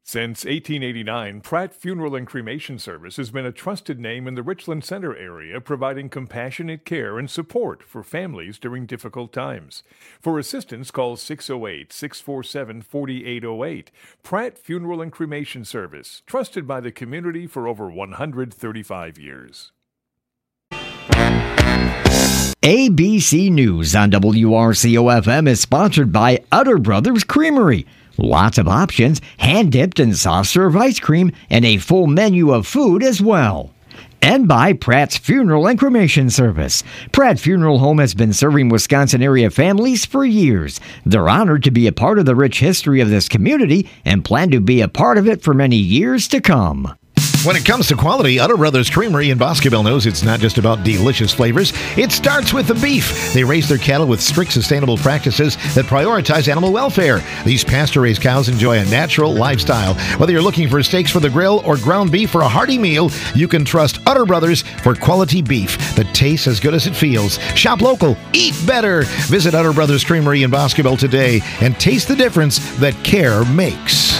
Since 1889, Pratt Funeral and Cremation Service has been a trusted name in the Richland Center area, providing compassionate care and support for families during difficult times. For assistance, call 608-647-4808. Pratt Funeral and Cremation Service, trusted by the community for over 135 years. ABC News on WRCO-FM is sponsored by Utter Brothers Creamery. Lots of options, hand-dipped and soft-serve ice cream, and a full menu of food as well. And by Pratt's Funeral and Cremation Service. Pratt Funeral Home has been serving Wisconsin-area families for years. They're honored to be a part of the rich history of this community and plan to be a part of it for many years to come. When it comes to quality, Utter Brothers Creamery in Boscobel knows it's not just about delicious flavors. It starts with the beef. They raise their cattle with strict sustainable practices that prioritize animal welfare. These pasture-raised cows enjoy a natural lifestyle. Whether you're looking for steaks for the grill or ground beef for a hearty meal, you can trust Utter Brothers for quality beef that tastes as good as it feels. Shop local, eat better. Visit Utter Brothers Creamery in Boscobel today and taste the difference that care makes.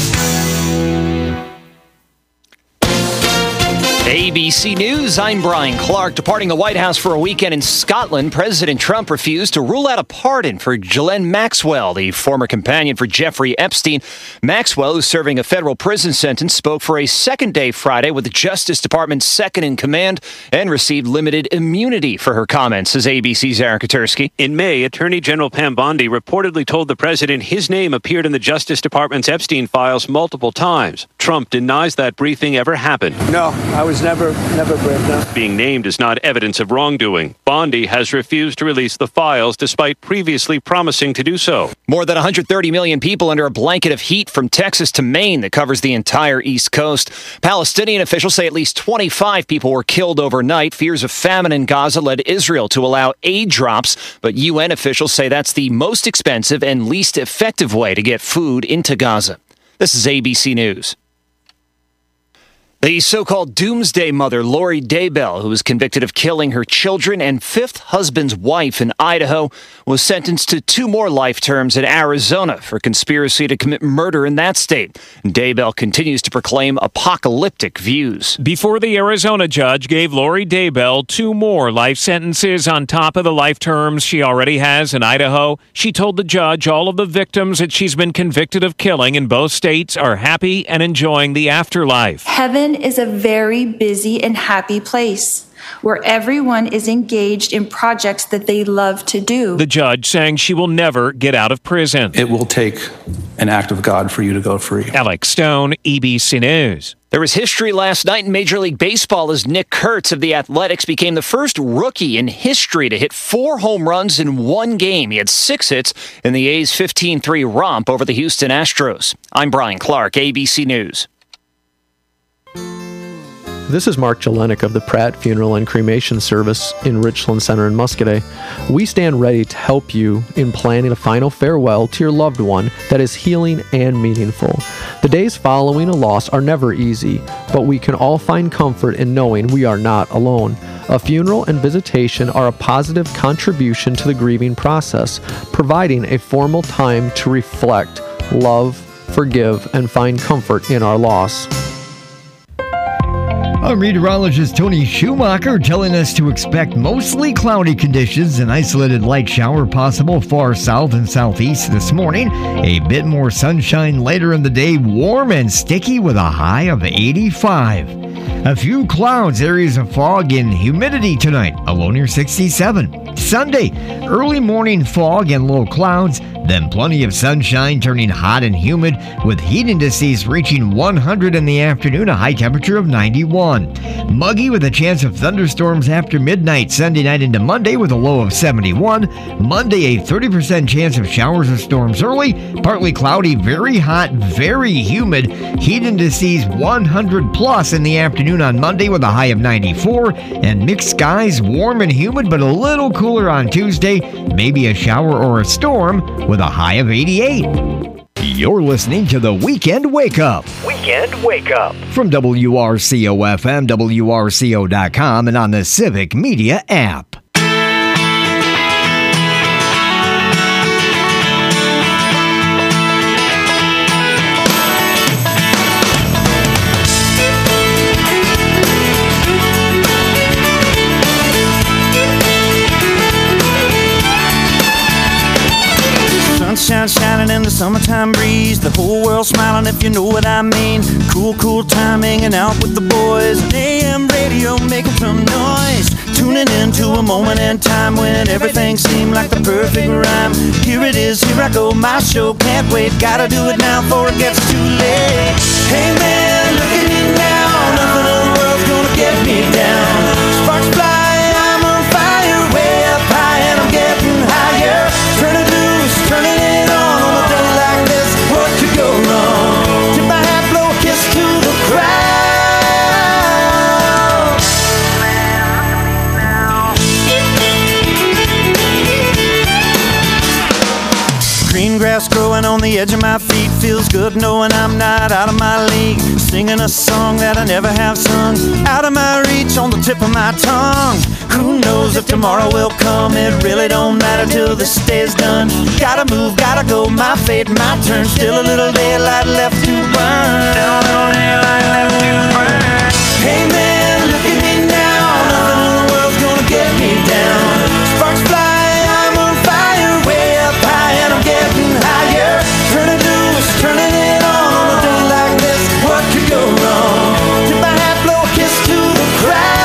ABC News, I'm Brian Clark. Departing the White House for a weekend in Scotland, President Trump refused to rule out a pardon for Ghislaine Maxwell, the former companion for Jeffrey Epstein. Maxwell, who's serving a federal prison sentence, spoke for a second day Friday with the Justice Department's second in command and received limited immunity for her comments, says ABC's Aaron Katursky. In May, Attorney General Pam Bondi reportedly told the president his name appeared in the Justice Department's Epstein files multiple times. Trump denies that briefing ever happened. No, I was never briefed up. Being named is not evidence of wrongdoing. Bondi has refused to release the files despite previously promising to do so. More than 130 million people under a blanket of heat from Texas to Maine that covers the entire East Coast. Palestinian officials say at least 25 people were killed overnight. Fears of famine in Gaza led Israel to allow aid drops, but UN officials say that's the most expensive and least effective way to get food into Gaza. This is ABC News. The so-called doomsday mother, Lori Daybell, who was convicted of killing her children and fifth husband's wife in Idaho, was sentenced to 2 more life terms in Arizona for conspiracy to commit murder in that state. Daybell continues to proclaim apocalyptic views. Before the Arizona judge gave Lori Daybell 2 more life sentences on top of the life terms she already has in Idaho, she told the judge all of the victims that she's been convicted of killing in both states are happy and enjoying the afterlife. Heaven is a very busy and happy place where everyone is engaged in projects that they love to do. The judge saying she will never get out of prison. It will take an act of God for you to go free. Alex Stone, ABC News. There was history last night in Major League Baseball as Nick Kurtz of the Athletics became the first rookie in history to hit 4 home runs in one game. He had 6 hits in the A's 15-3 romp over the Houston Astros. I'm Brian Clark, ABC News. This is Mark Jelenik of the Pratt Funeral and Cremation Service in Richland Center in Muscoda. We stand ready to help you in planning a final farewell to your loved one that is healing and meaningful. The days following a loss are never easy, but we can all find comfort in knowing we are not alone. A funeral and visitation are a positive contribution to the grieving process, providing a formal time to reflect, love, forgive, and find comfort in our loss. Our meteorologist Tony Schumacher telling us to expect mostly cloudy conditions, an isolated light shower possible far south and southeast this morning. A bit more sunshine later in the day, warm and sticky with a high of 85. A few clouds, areas of fog and humidity tonight, a low near 67. Sunday, early morning fog and low clouds, then plenty of sunshine turning hot and humid with heat indices reaching 100 in the afternoon, a high temperature of 91. Muggy with a chance of thunderstorms after midnight Sunday night into Monday with a low of 71. Monday, a 30% chance of showers or storms early, partly cloudy, very hot, very humid. Heat indices 100 plus in the afternoon on Monday with a high of 94. And mixed skies, warm and humid but a little cooler on Tuesday. Maybe a shower or a storm with a high of 88. You're listening to the Weekend Wake Up. Weekend Wake Up. From WRCO-FM, WRCO.com, and on the Civic Media app. in the summertime breeze. The whole world smiling if you know what I mean. Cool, cool time hanging out with the boys. AM radio making some noise. Tuning into a moment in time when everything seemed like the perfect rhyme. Here it is, here I go, my show, can't wait. Gotta do it now before it gets too late. Hey man, look at me now. Nothing in the world's gonna get me down. Sparks fly, I'm on fire, way up high, and I'm getting higher. Turn it loose, turning it on a day like this. What could go wrong? Tip my hat, blow a kiss to the crowd. Green grass growing on the edge of my feet. Feels good knowing I'm not out of my league. Singing a song that I never have sung. Out of my reach, on the tip of my tongue. Who knows if tomorrow will come? It really don't matter till this day's done. Gotta move, gotta go, my fate, my turn. Still a little daylight left to burn. Still a little daylight left to burn. Hey man, look at me now. Nothing in the world's gonna get me down. Sparks fly, I'm on fire, way up high, and I'm getting higher. Turn it loose, turning it on a day like this. What could go wrong? Tip my hat, blow a kiss to the crowd.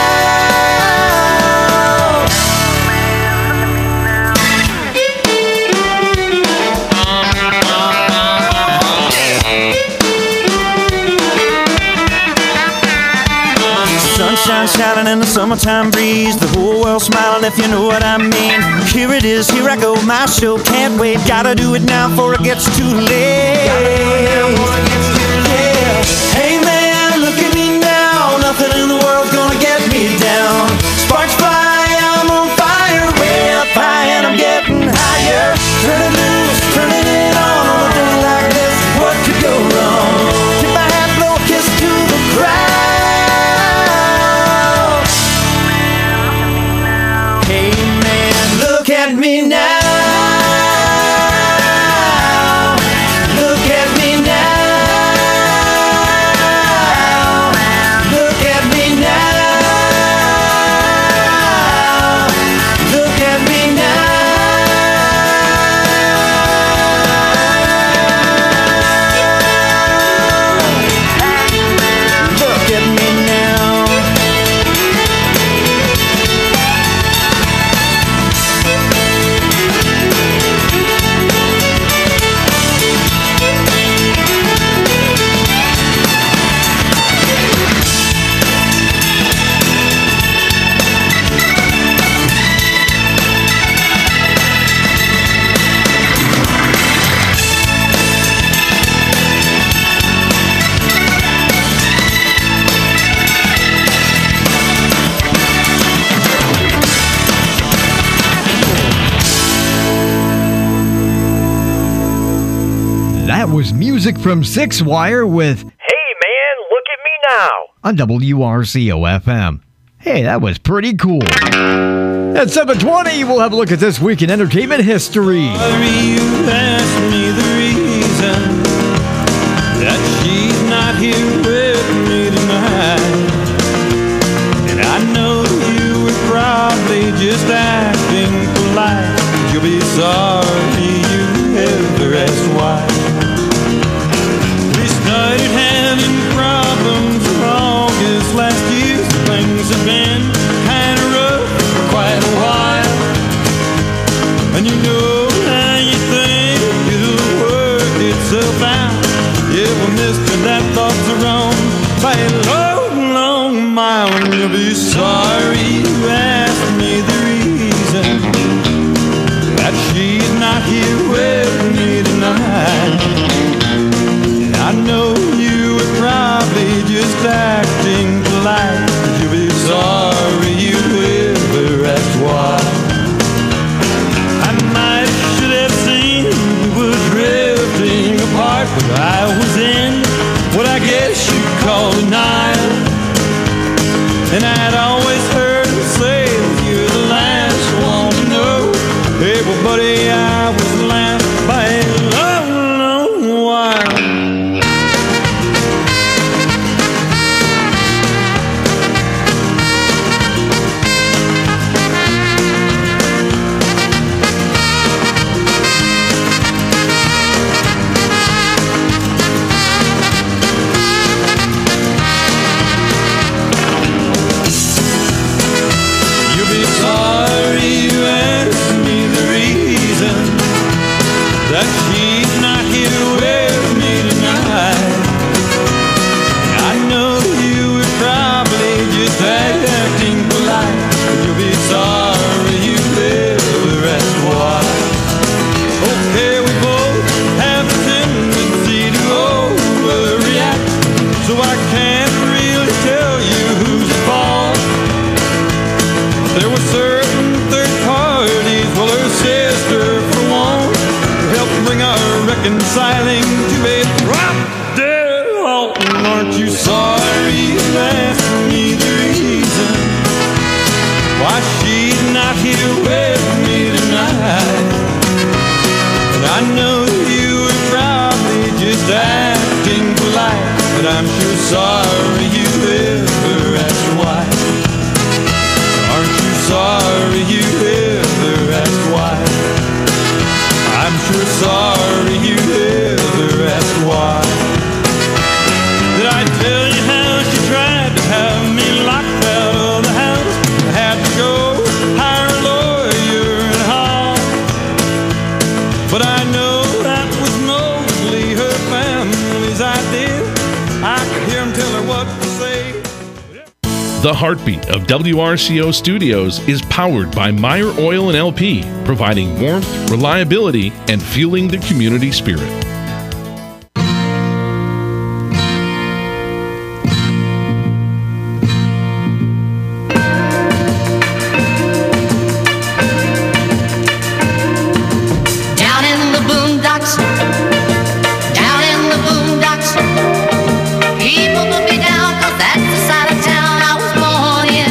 Sunshine shining in the summertime breeze. The whole world smiling if you know what I mean. Here it is, here I go, my show, can't wait. Gotta do it now before it gets too late. Yeah. Hey man, look at me now. Nothing in the world's gonna get me down. Sparks fly, I'm on fire, way up high, and I'm getting higher. Turn it loose, turning it on a day like this. What could go wrong? Tip my hat, blow a kiss to the crowd. Hey man, look at me now. Look at me now. Look at me now. Look at me now. Look at me now. That was music from Six Wire with Hey Man, Look at Me Now on WRCO-FM. Hey, that was pretty cool. At 7:20, we'll have a look at this week in entertainment history. You asked me the reason that she's not here with me tonight, and I know you were probably just acting polite. You'll be sorry you ever asked why. We started having problems in August last year. Things have been kind of rough for quite a while, and you know how you think it'll work itself out. Yeah, well, mister, that thought's wrong by a long, long mile. And you'll be sorry you asked me the reason that she's not here with me tonight. And I know you were probably just acting polite. You'll be sorry you ever asked why. I might should have seen we were drifting apart, but I was in what I guess you'd call denial. And I'd always heard her say you're the last one to know. Hey, well, buddy, I was last by a long, long while. sorry you asked me the reason why she's not here with me tonight. And I know you were probably just acting polite, but I'm sure sorry you ever asked why. Aren't you sorry you ever asked why? I'm sure sorry you ever asked why. Did I tell you how she tried to have me locked out of the house? I had to go hire a lawyer and all. But I know that was mostly her family's idea. I could hear them tell her what to say. The heartbeat of WRCO Studios is powered by Meyer Oil and LP, providing warmth, reliability, and fueling the community spirit. Down in the boondocks, down in the boondocks, people put me down 'cause that's the side of town I was born in.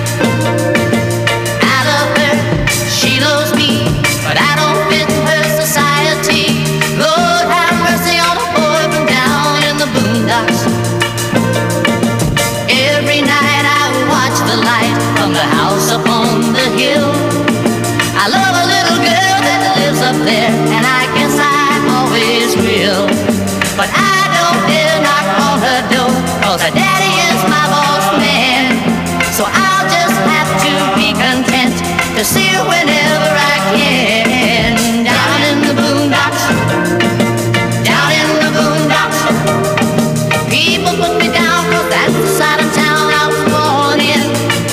I love her, she loves me, but I don't fit her society. Lord have mercy on a boy from down in the boondocks. Every night I watch the light from the house up on the hill. I love a little girl that lives up there, and I guess I always will. But I don't dare knock on her door, 'cause her daddy is my boss man. So I'll just have to be content to see her whenever I can. Down in the boondocks, down in the boondocks, people put me down 'cause that's the side of town I was born in.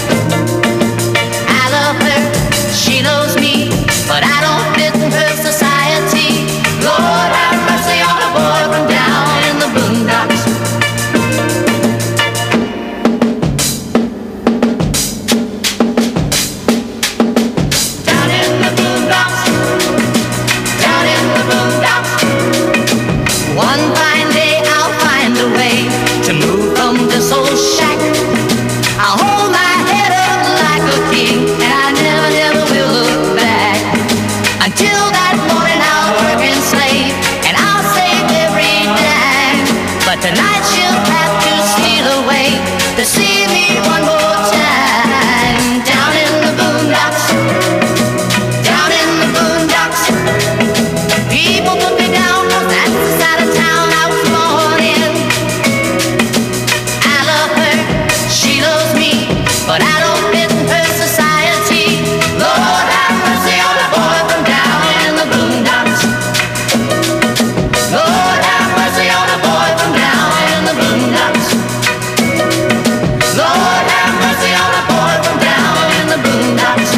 I love her, she loves me, but I don't fit in her society. Lord have mercy on a boy from down in the boondocks. Down in the boondocks, down in the boondocks. One fine day I'll find a way to move from this old shack. I'll hold my head up like a king, and I never, never will look back. Until that morning I'll work and slave, and I'll save every dime. But tonight she'll have to steal away to see me one more time. Down in the boondocks, down in the boondocks, people put me down 'cause that's the side of town I was born in. I love her, she loves me, but I don't fit in her society. Lord have mercy on a boy from down in the boondocks. Lord have mercy on a boy from down in the boondocks. Lord have mercy on a boy from down in the boondocks.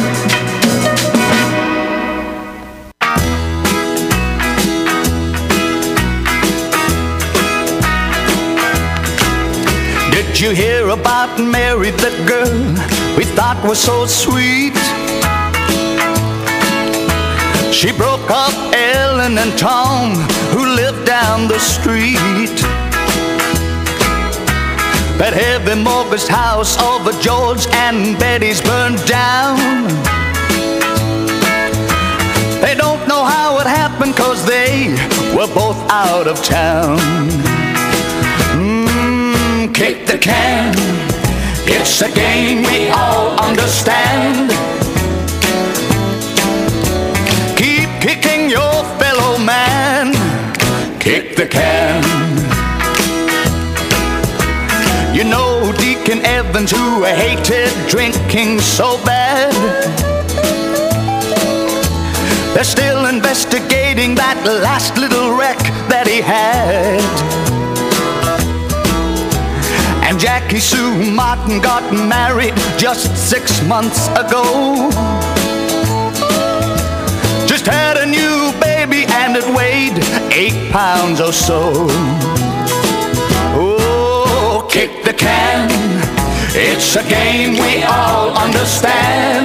Did you hear about Mary, that girl we thought was so sweet? She broke up Ellen and Tom, who lived down the street. That heavy mortgage house over George and Betty's burned down. They don't know how it happened, 'cause they were both out of town. Kick the can, it's a game we all understand. Keep kicking your fellow man, kick the can. You know Deacon Evans, who hated drinking so bad, they're still investigating that last little wreck that he had. And Jackie Sue Martin got married just 6 months ago. Just had a new baby and it weighed 8 pounds or so. Oh, kick the can, it's a game we all understand.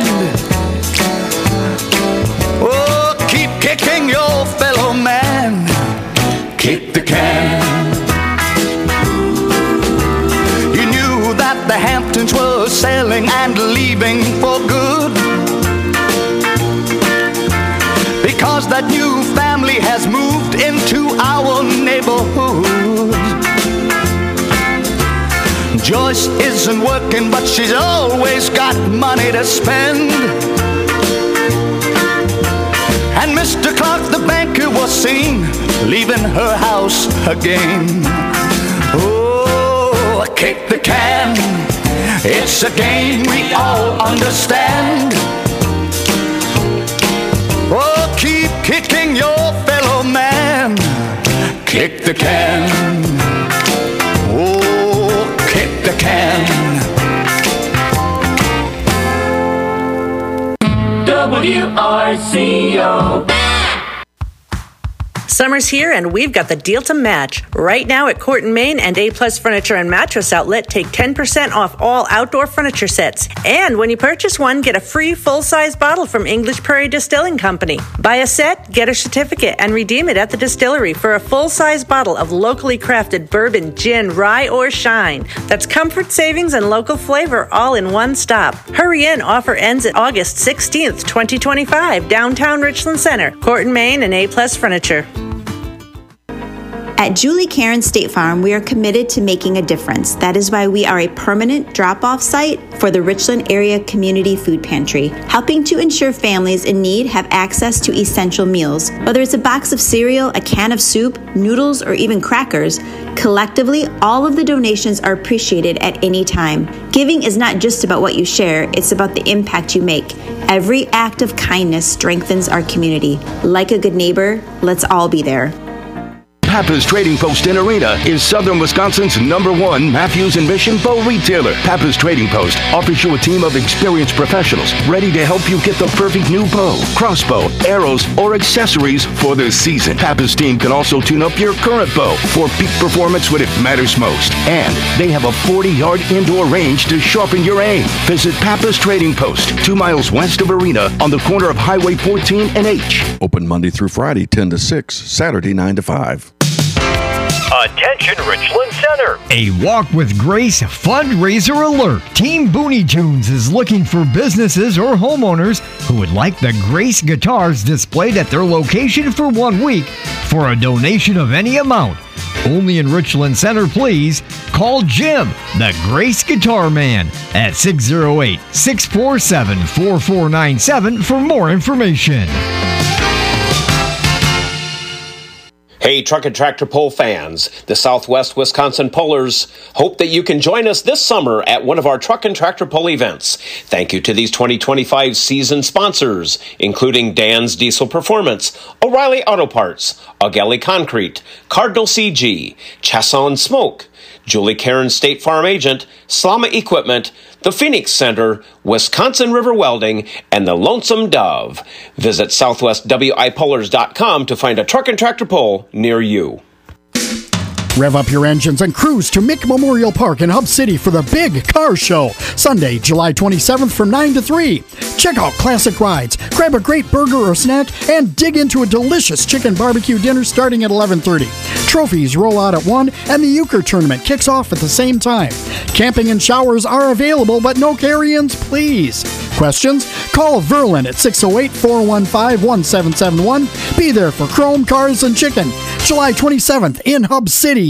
Oh, keep kicking your fellow man, kick the can. that the Hamptons were selling and leaving for good. Because that new family has moved into our neighborhood. Joyce isn't working, but she's always got money to spend. And Mr. Clark, the banker, was seen leaving her house again. Oh, kick the can. It's a game we all understand. Oh, keep kicking your fellow man. Kick the can. Oh, kick the can. WRCO. Summer's here and we've got the deal to match. Right now at Court & Main and A-Plus Furniture and Mattress Outlet, take 10% off all outdoor furniture sets. And when you purchase one, get a free full-size bottle from English Prairie Distilling Company. Buy a set, get a certificate, and redeem it at the distillery for a full-size bottle of locally crafted bourbon, gin, rye, or shine. That's comfort, savings, and local flavor all in one stop. Hurry in. Offer ends at August 16th, 2025, downtown Richland Center. Court & Main and A-Plus Furniture. At Julie Karen State Farm, we are committed to making a difference. That is why we are a permanent drop-off site for the Richland Area Community Food Pantry, helping to ensure families in need have access to essential meals. Whether it's a box of cereal, a can of soup, noodles, or even crackers, collectively, all of the donations are appreciated at any time. Giving is not just about what you share, it's about the impact you make. Every act of kindness strengthens our community. Like a good neighbor, let's all be there. Pappas Trading Post in Arena is Southern Wisconsin's #1 Matthews and Mission bow retailer. Pappas Trading Post offers you a team of experienced professionals ready to help you get the perfect new bow, crossbow, arrows, or accessories for the season. Pappas team can also tune up your current bow for peak performance when it matters most. And they have a 40-yard indoor range to sharpen your aim. Visit Pappas Trading Post, 2 miles west of Arena on the corner of Highway 14 and H. Open Monday through Friday, 10 to 6, Saturday, 9 to 5. Attention Richland Center. A Walk with Grace fundraiser alert. Team Booney Tunes is looking for businesses or homeowners who would like the Grace guitars displayed at their location for 1 week for a donation of any amount. Only in Richland Center, please. Call Jim, the Grace Guitar Man, at 608-647-4497 for more information. Hey, Truck and Tractor Pull fans, the Southwest Wisconsin Pullers hope that you can join us this summer at one of our Truck and Tractor Pull events. Thank you to these 2025 season sponsors, including Dan's Diesel Performance, O'Reilly Auto Parts, Augelli Concrete, Cardinal CG, Chasson Smoke, Julie Karen State Farm Agent, Slama Equipment, the Phoenix Center, Wisconsin River Welding, and the Lonesome Dove. Visit southwestwipullers.com to find a truck and tractor pull near you. Rev up your engines and cruise to Mick Memorial Park in Hub City for the Big Car Show, Sunday, July 27th from 9 to 3. Check out classic rides, grab a great burger or snack, and dig into a delicious chicken barbecue dinner starting at 11:30. Trophies roll out at 1, and the euchre tournament kicks off at the same time. Camping and showers are available, but no carry-ins, please. Questions? Call Verlin at 608-415-1771. Be there for Chrome, Cars, and Chicken, July 27th in Hub City.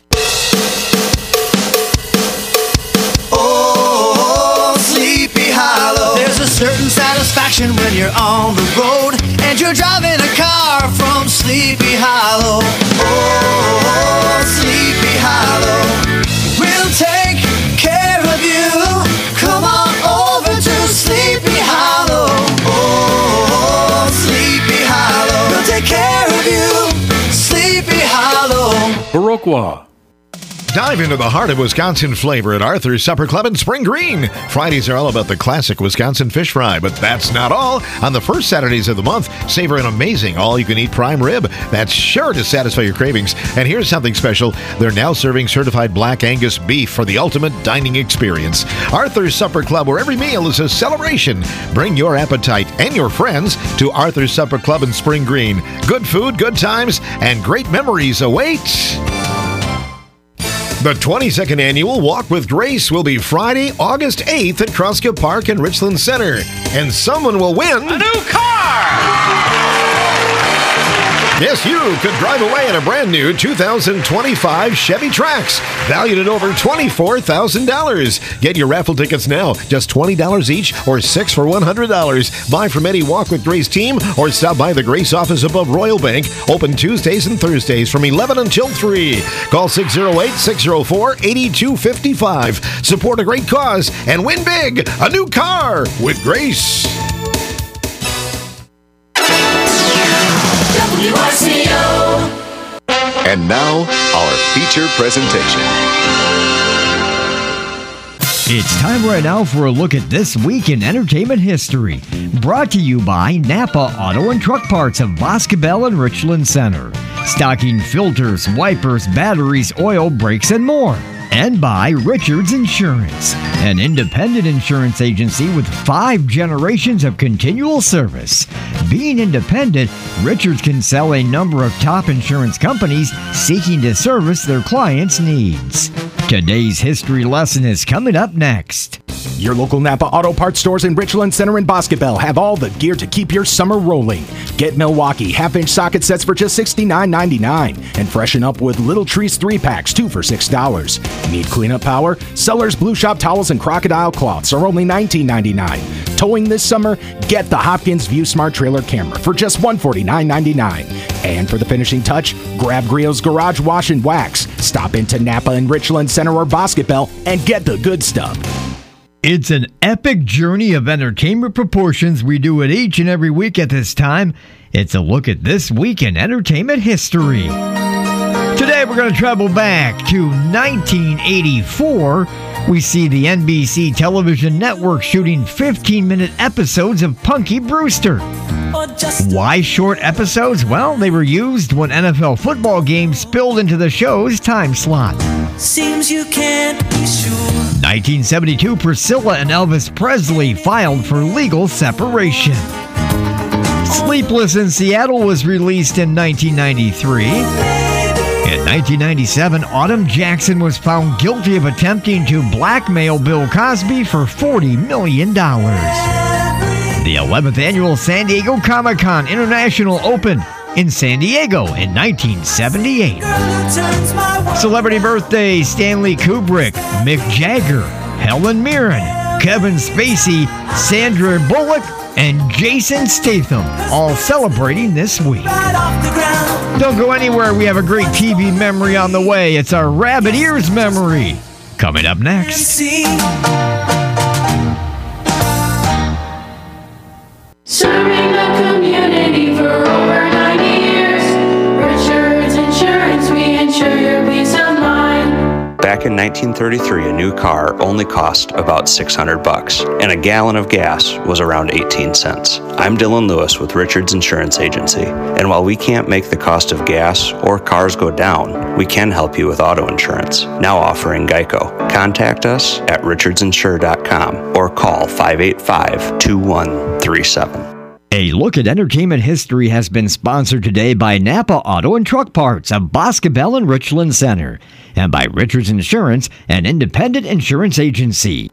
Oh, Sleepy Hollow. There's a certain satisfaction when you're on the road and you're driving a car from Sleepy Hollow. Oh, Sleepy Hollow. We'll take care of you. Come on over to Sleepy Hollow. Oh, Sleepy Hollow. We'll take care of you. Sleepy Hollow. Viroqua. Dive into the heart of Wisconsin flavor at Arthur's Supper Club in Spring Green. Fridays are all about the classic Wisconsin fish fry, but that's not all. On the first Saturdays of the month, savor an amazing all-you-can-eat prime rib that's sure to satisfy your cravings. And here's something special. They're now serving certified Black Angus beef for the ultimate dining experience. Arthur's Supper Club, where every meal is a celebration. Bring your appetite and your friends to Arthur's Supper Club in Spring Green. Good food, good times, and great memories await. The 22nd annual Walk with Grace will be Friday, August 8th at Kruska Park in Richland Center. And someone will win A new car! Yes, you could drive away in a brand new 2025 Chevy Trax, valued at over $24,000. Get your raffle tickets now, just $20 each or 6 for $100. Buy from any Walk with Grace team or stop by the Grace office above Royal Bank, open Tuesdays and Thursdays from 11 until 3. Call 608-604-8255. Support a great cause and win big, a new car with Grace. WRCO. And now, our feature presentation. It's time right now for a look at This Week in Entertainment History. Brought to you by Napa Auto and Truck Parts of Boscobel and Richland Center. Stocking filters, wipers, batteries, oil, brakes, and more. And by Richards Insurance, an independent insurance agency with 5 generations of continual service. Being independent, Richards can sell a number of top insurance companies seeking to service their clients' needs. Today's history lesson is coming up next. Your local Napa Auto Parts stores in Richland Center and Boscobel have all the gear to keep your summer rolling. Get Milwaukee half-inch socket sets for just $69.99 and freshen up with Little Trees 3-packs, 2 for $6. Need cleanup power? Seller's Blue Shop towels and crocodile cloths are only $19.99. Towing this summer? Get the Hopkins View Smart Trailer Camera for just $149.99. And for the finishing touch, grab Griot's Garage Wash and Wax. Stop into Napa and Richland Center or Boscobel and get the good stuff. It's an epic journey of entertainment proportions. We do it each and every week at this time. It's a look at This Week in Entertainment History. Today we're going to travel back to 1984. We see the NBC television network shooting 15-minute episodes of Punky Brewster. Why short episodes? Well, they were used when NFL football games spilled into the show's time slot. Seems you can't be sure. 1972, Priscilla and Elvis Presley filed for legal separation. Sleepless in Seattle was released in 1993. In 1997, Autumn Jackson was found guilty of attempting to blackmail Bill Cosby for $40 million. The 11th annual San Diego Comic-Con International Open in San Diego in 1978. Celebrity birthday: Stanley Kubrick, Mick Jagger, Helen Mirren, Kevin Spacey, Sandra Bullock, and Jason Statham, all celebrating this week. Don't go anywhere, we have a great TV memory on the way. It's our Rabbit Ears memory. Coming up next. Serving the community for over 90 years. Richards Insurance, we insure your peace of mind. Back in 1933, a new car only cost about $600, and a gallon of gas was around 18 cents. I'm Dylan Lewis with Richards Insurance Agency, and while we can't make the cost of gas or cars go down, we can help you with auto insurance, now offering Geico. Contact us at richardsinsure.com or call 585-2137. A look at entertainment history has been sponsored today by Napa Auto and Truck Parts of Boscobel and Richland Center, and by Richards Insurance, an independent insurance agency.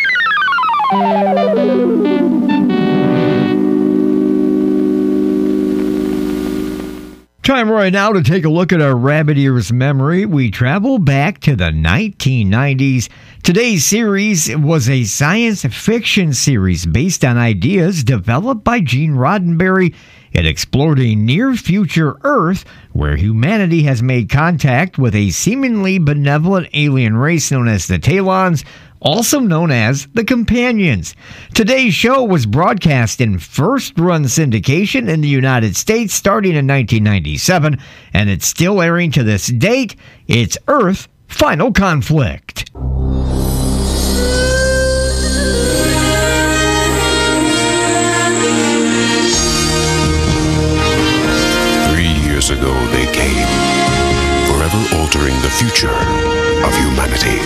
Time right now to take a look at our Rabbit Ears memory. We travel back to the 1990s. Today's series was a science fiction series based on ideas developed by Gene Roddenberry. It explored a near-future Earth where humanity has made contact with a seemingly benevolent alien race known as the Talons, also known as the Companions. Today's show was broadcast in first-run syndication in the United States starting in 1997, and it's still airing to this date. It's Earth Final Conflict. 3 years ago they came, forever altering the future of humanity.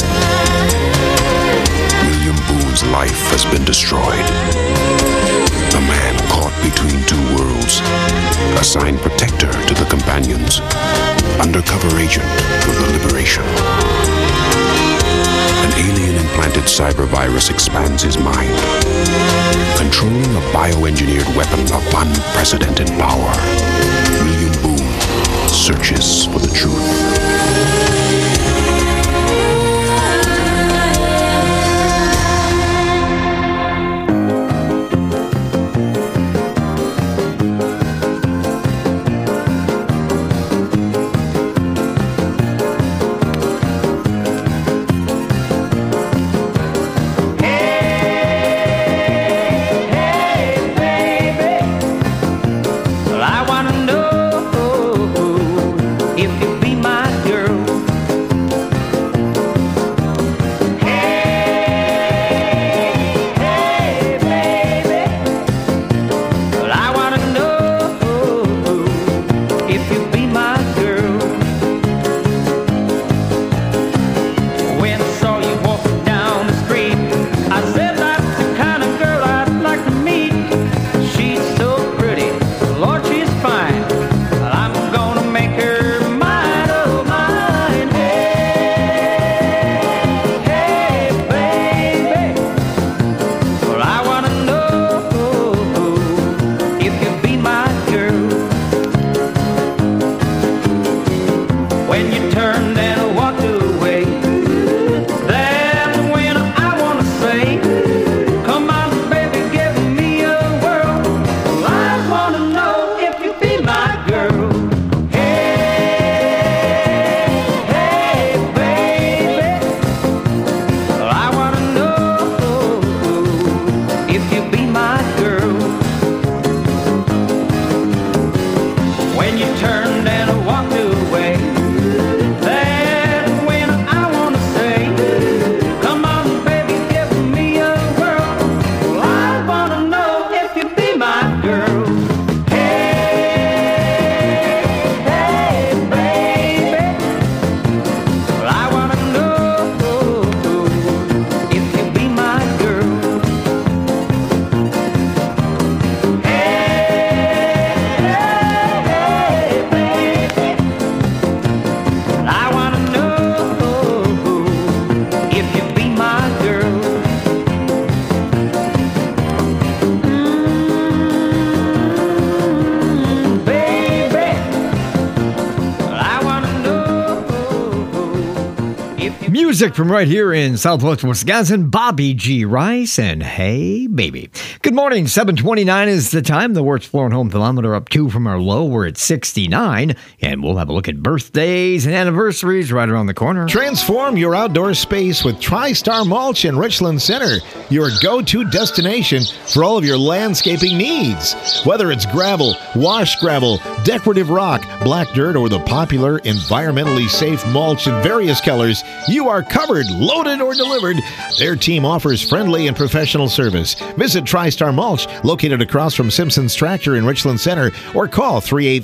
William Boone's life has been destroyed. The man caught between two worlds. Assigned protector to the companions. Undercover agent for the liberation. An alien-implanted cyber virus expands his mind. Controlling a bioengineered weapon of unprecedented power. William Boone searches for the truth. Music from right here in Southwest Wisconsin, Bobby G. Rice and Hey Baby. Good morning, 7:29 is the time. The worst floor and home thermometer up 2 from our low. We're at 69, and we'll have a look at birthdays and anniversaries right around the corner. Transform your outdoor space with TriStar Mulch in Richland Center, your go-to destination for all of your landscaping needs. Whether it's gravel, wash gravel, decorative rock, black dirt, or the popular environmentally safe mulch in various colors, you are covered, loaded, or delivered. Their team offers friendly and professional service. Visit TriStar Mulch, located across from Simpson's Tractor in Richland Center, or call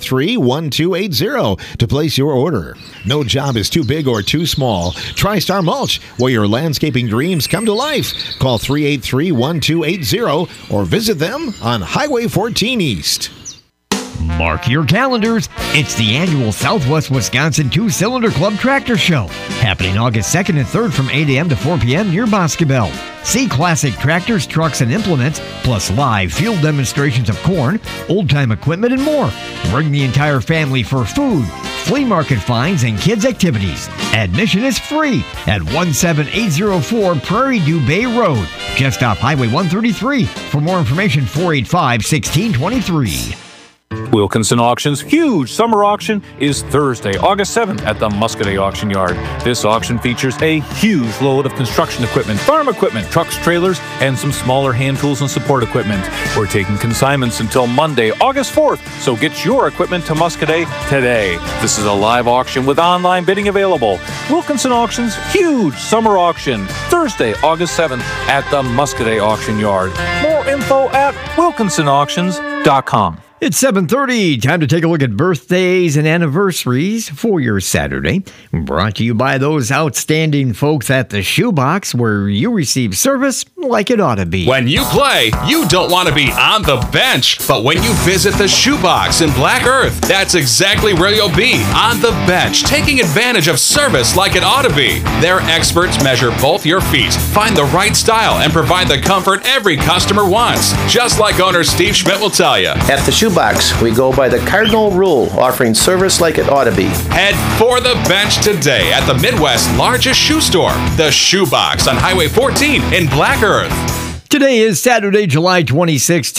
383-1280 to place your order. No job is too big or too small. TriStar Mulch, where your landscaping dreams come to life. Call 383-1280 or visit them on Highway 14 East. Mark your calendars. It's the annual Southwest Wisconsin Two-Cylinder Club Tractor Show, happening August 2nd and 3rd from 8 a.m. to 4 p.m. near Boscobel. See classic tractors, trucks, and implements, plus live field demonstrations of corn, old-time equipment, and more. Bring the entire family for food, flea market finds, and kids' activities. Admission is free at 17804 Prairie du Bay Road, just off Highway 133. For more information, 485-1623. Wilkinson Auction's huge summer auction is Thursday, August 7th at the Muscadet Auction Yard. This auction features a huge load of construction equipment, farm equipment, trucks, trailers, and some smaller hand tools and support equipment. We're taking consignments until Monday, August 4th, so get your equipment to Muscadet today. This is a live auction with online bidding available. Wilkinson Auction's huge summer auction, Thursday, August 7th at the Muscadet Auction Yard. More info at wilkinsonauctions.com. It's 7:30. Time to take a look at birthdays and anniversaries for your Saturday. Brought to you by those outstanding folks at the Shoebox, where you receive service like it ought to be. When you play, you don't want to be on the bench. But when you visit the Shoebox in Black Earth, that's exactly where you'll be, on the bench, taking advantage of service like it ought to be. Their experts measure both your feet, find the right style, and provide the comfort every customer wants. Just like owner Steve Schmidt will tell you. At the Shoebox, we go by the cardinal rule, offering service like it ought to be. Head for the bench today at the Midwest's largest shoe store, the Shoebox on Highway 14 in Black Earth. Today is Saturday, July 26,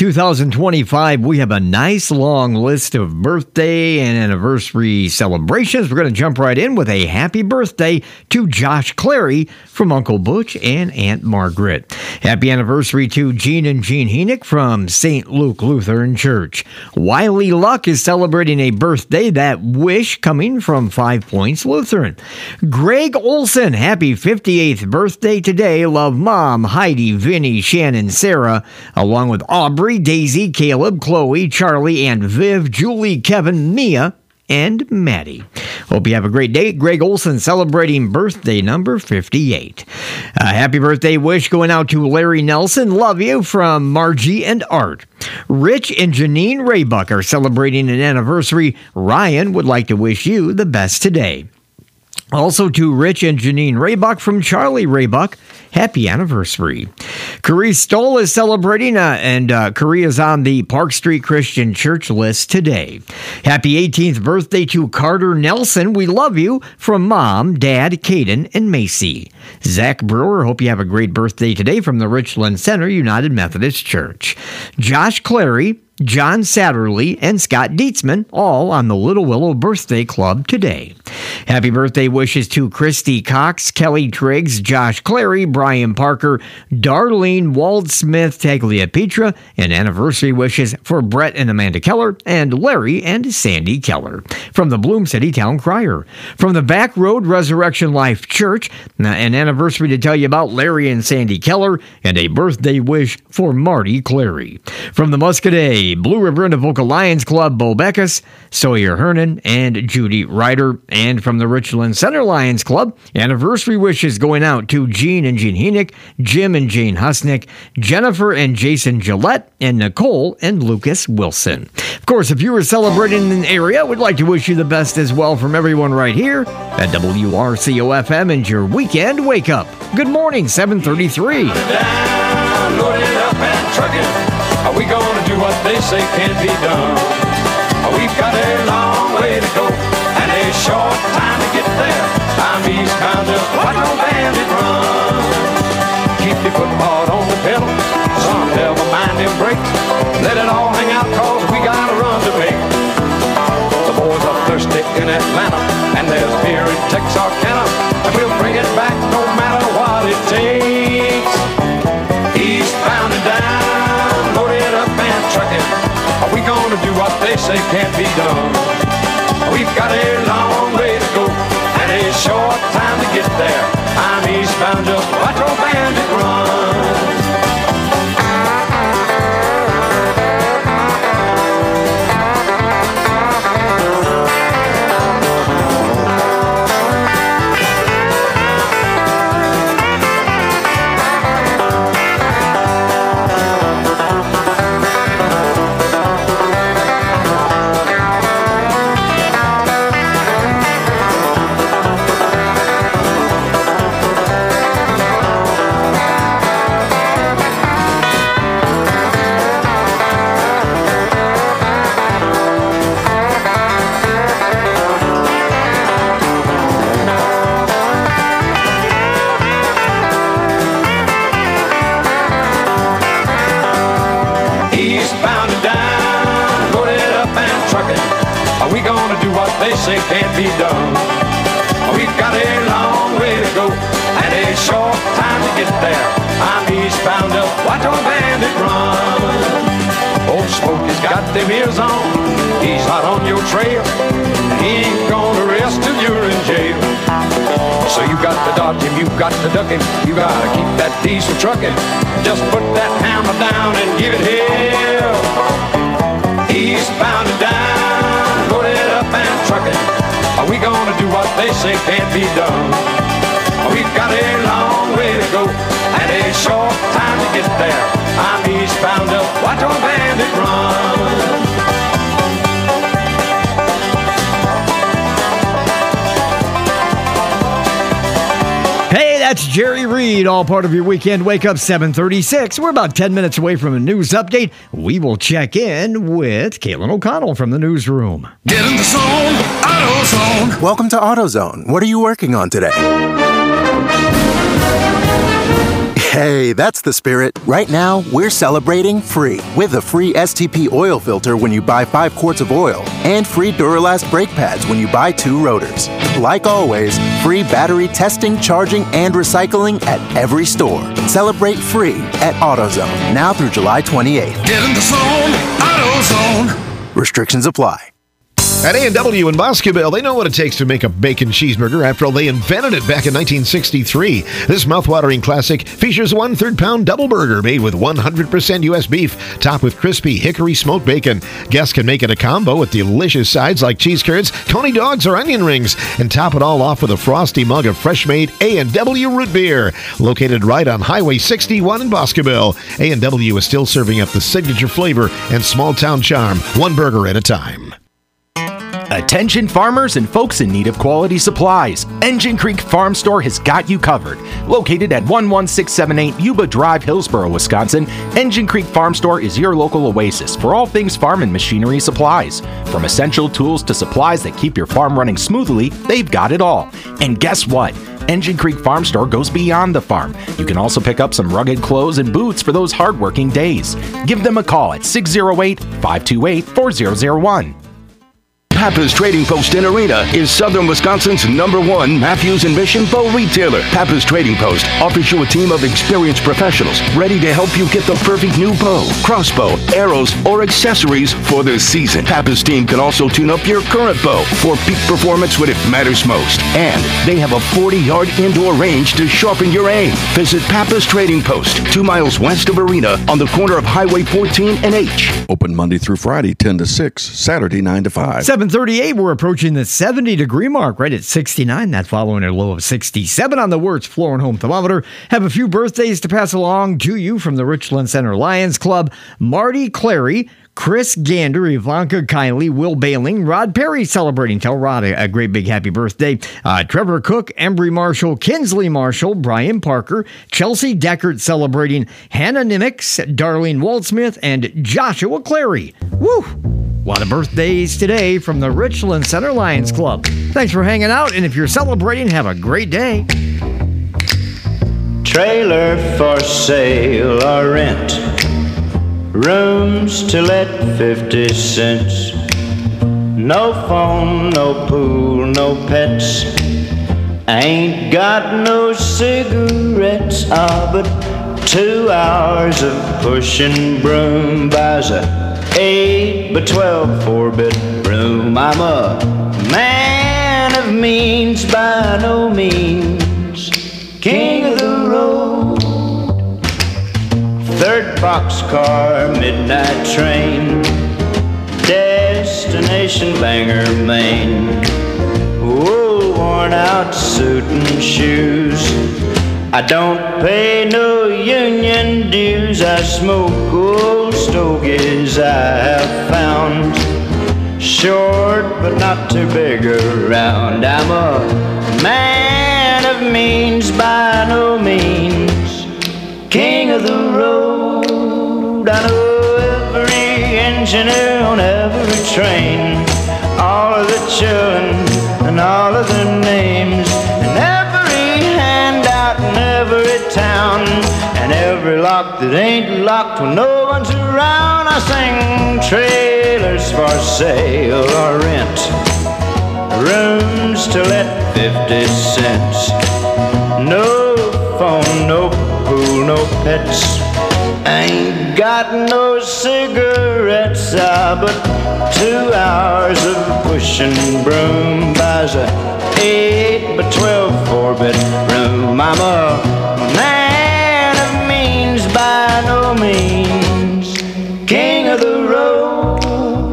2025. We have a nice long list of birthday and anniversary celebrations. We're going to jump right in with a happy birthday to Josh Clary from Uncle Butch and Aunt Margaret. Happy anniversary to Gene and Jean Heenick from St. Luke Lutheran Church. Wiley Luck is celebrating a birthday. That wish coming from 5 Points Lutheran. Greg Olson, happy 58th birthday today. Love Mom, Heidi, Vinny, Shannon, Sarah, along with Aubrey, Daisy, Caleb, Chloe, Charlie, and Viv, Julie, Kevin, Mia, and Maddie. Hope you have a great day. Greg Olson celebrating birthday number 58. Happy birthday wish going out to Larry Nelson. Love you from Margie and Art. Rich and Janine Raybuck are celebrating an anniversary. Ryan would like to wish you the best today. Also to Rich and Janine Raybuck from Charlie Raybuck, happy anniversary. Corey Stoll is celebrating, and Corey is on the Park Street Christian Church list today. Happy 18th birthday to Carter Nelson. We love you from Mom, Dad, Caden, and Macy. Zach Brewer, hope you have a great birthday today from the Richland Center United Methodist Church. Josh Clary, John Satterley, and Scott Dietzman, all on the Little Willow Birthday Club today. Happy birthday wishes to Christy Cox, Kelly Triggs, Josh Clary, Brian Parker, Darlene Waldsmith, Taglia Petra, and anniversary wishes for Brett and Amanda Keller, and Larry and Sandy Keller. From the Bloom City Town Crier. From the Back Road Resurrection Life Church, an anniversary to tell you about Larry and Sandy Keller, and a birthday wish for Marty Clary. From the Muscadet Blue River and Avoca Lions Club, Bo Beckus, Sawyer Hernan, and Judy Ryder. And from the Richland Center Lions Club, anniversary wishes going out to Gene and Jean Heenick, Jim and Jane Husnick, Jennifer and Jason Gillette, and Nicole and Lucas Wilson. Of course, if you were celebrating in the area, we'd like to wish you the best as well from everyone right here at WRCO-FM and your weekend wake up. Good morning, 7:33. Down, load it up and truck it. Are we gonna do what they say can't be done? We've got a long way to go and a short time to get there. I'm eastbound, just watch no bandit run. Keep your foot hard on the pedal, son, never mind them brakes. Let it all hang out, cause we got a run to make. The boys are thirsty in Atlanta, and there's beer in Texarkana, and we'll bring it back no matter what it takes. Eastbound and down, loaded up and trucking. Are we gonna do what they say can't be done? We've got a long way to go and a short time to get there. I'm eastbound, just watch old bandit run. They say can't be done. We've got a long way to go and a short time to get there. I'm eastbound up, watch old bandit run. Old Smoke has got them ears on, he's hot on your trail. He ain't gonna rest till you're in jail. So you got to dodge him, you got to duck him, you gotta keep that diesel trucking. Just put that hammer down and give it hell. eastbound and down, loaded up and trucking. Are we gonna do what they say can't be done? We've got a long way to go and a short time to get there. I'm eastbound up, watch old bandit run. Hey, that's Jerry Reed, all part of your weekend wake up 7:36. We're about 10 minutes away from a news update. We will check in with Caitlin O'Connell from the newsroom. Get in the zone, AutoZone. Welcome to AutoZone. What are you working on today? Hey, that's the spirit. Right now, we're celebrating free with a free STP oil filter when you buy 5 quarts of oil and free Duralast brake pads when you buy 2 rotors. Like always, free battery testing, charging, and recycling at every store. Celebrate free at AutoZone now through July 28th. Get in the zone, AutoZone. Restrictions apply. At A&W in Boscobel, they know what it takes to make a bacon cheeseburger. After all, they invented it back in 1963. This mouthwatering classic features 1/3 pound double burger made with 100% U.S. beef, topped with crispy hickory smoked bacon. Guests can make it a combo with delicious sides like cheese curds, coney dogs, or onion rings, and top it all off with a frosty mug of fresh-made A&W root beer. Located right on Highway 61 in Boscobel, A&W is still serving up the signature flavor and small-town charm, one burger at a time. Attention farmers and folks in need of quality supplies. Engine Creek Farm Store has got you covered. Located at 11678 Yuba Drive, Hillsboro, Wisconsin, Engine Creek Farm Store is your local oasis for all things farm and machinery supplies. From essential tools to supplies that keep your farm running smoothly, they've got it all. And guess what? Engine Creek Farm Store goes beyond the farm. You can also pick up some rugged clothes and boots for those hardworking days. Give them a call at 608-528-4001. Pappas Trading Post in Arena is Southern Wisconsin's #1 Matthews and Mission bow retailer. Pappas Trading Post offers you a team of experienced professionals ready to help you get the perfect new bow, crossbow, arrows, or accessories for the season. Pappas team can also tune up your current bow for peak performance when it matters most. And they have a 40-yard indoor range to sharpen your aim. Visit Pappas Trading Post, 2 miles west of Arena on the corner of Highway 14 and H. Open Monday through Friday, 10 to 6, Saturday, 9 to 5. 7:38, we're approaching the 70-degree mark, right at 69. That's following a low of 67 on the Wirtz Floor and Home Thermometer. Have a few birthdays to pass along to you from the Richland Center Lions Club. Marty Clary, Chris Gander, Ivanka Kiley, Will Bailing, Rod Perry celebrating. Tell Rod a great big happy birthday. Trevor Cook, Embry Marshall, Kinsley Marshall, Brian Parker, Chelsea Deckert celebrating. Hannah Nimitz, Darlene Waldsmith, and Joshua Clary. Woo! A lot of birthdays today from the Richland Center Lions Club. Thanks for hanging out, and if you're celebrating, have a great day. Trailer for sale or rent, rooms to let 50 cents. No phone, no pool, no pets. Ain't got no cigarettes, but 2 hours of pushing broom buys a 8 by 12 4-bedroom. I'm a man of means, by no means king of the road. 3rd boxcar, midnight train, destination Bangor, Maine. Wool worn out suit and shoes. I don't pay no union dues. I smoke old stogies I have found. Short but not too big around. I'm a man of means, by no means king of the road. I know every engineer on every train, all of the children and all of their names, and every handout in every town, and every lock that ain't locked when no one's around. I sing trailers for sale or rent, rooms to let 50 cents. No phone, no pool, no pets. Ain't got no cigarettes, but 2 hours of pushing broom buys a 8 by 12 4-bedroom. I'm a man of means, by no means king of the road.